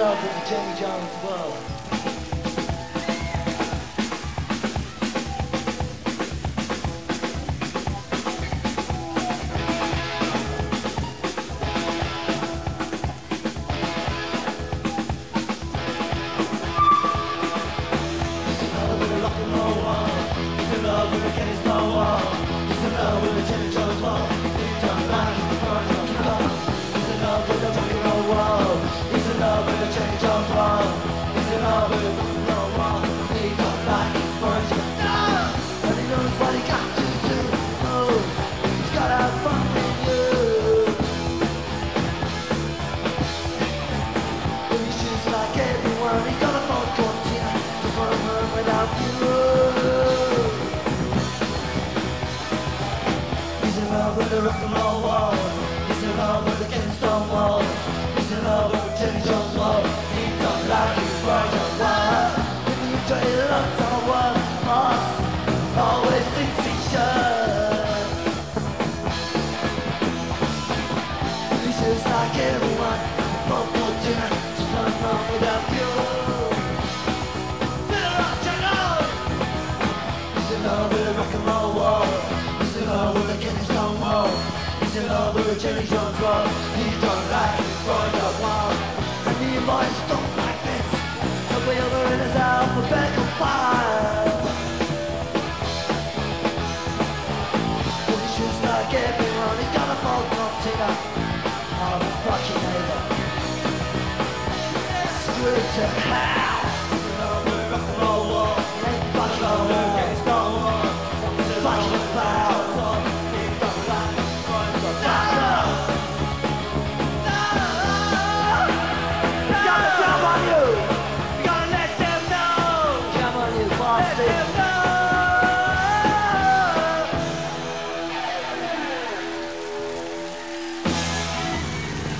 love with the Jenny Jones world. He's in love with the rock and roll world. He's in love with the Kenny Star world. He's in love with the Jenny Jones world. He don't like the front of the car. He's in love with the rock and roll world. He's in love with the Jenny Jones world. He's in love with the rock and roll world. He don't like his words. No! And he knows what he got to do. Oh, he's gotta have fun with you. But he's just like everyone. He's got a phone call here. Just wanna run without you. He's in love with the rock and roll world. He's in love with the Kingston world. He's in love with the Jenny Jones world. He don't like his words or what. If you try to love someone, must always thinks he should. He's just like everyone. Both for dinner, just wanna run without you. He's in love with the rock and roll world. He's in love with the Kingston world. He's in love with the Jenny Jones world. He don't like his words or what. And the boys don't like this. And we over in his alphabetical file. But he's just like everyone. He's got a phone container. I'm a fucking neighbor. Screw to hell. He's in love with the rock and roll world. He ain't fucking no war. Kingston world. He's fucking foul. He don't like his words or what. Gotta jump on you! You gotta let them know! Jump on you, bastard!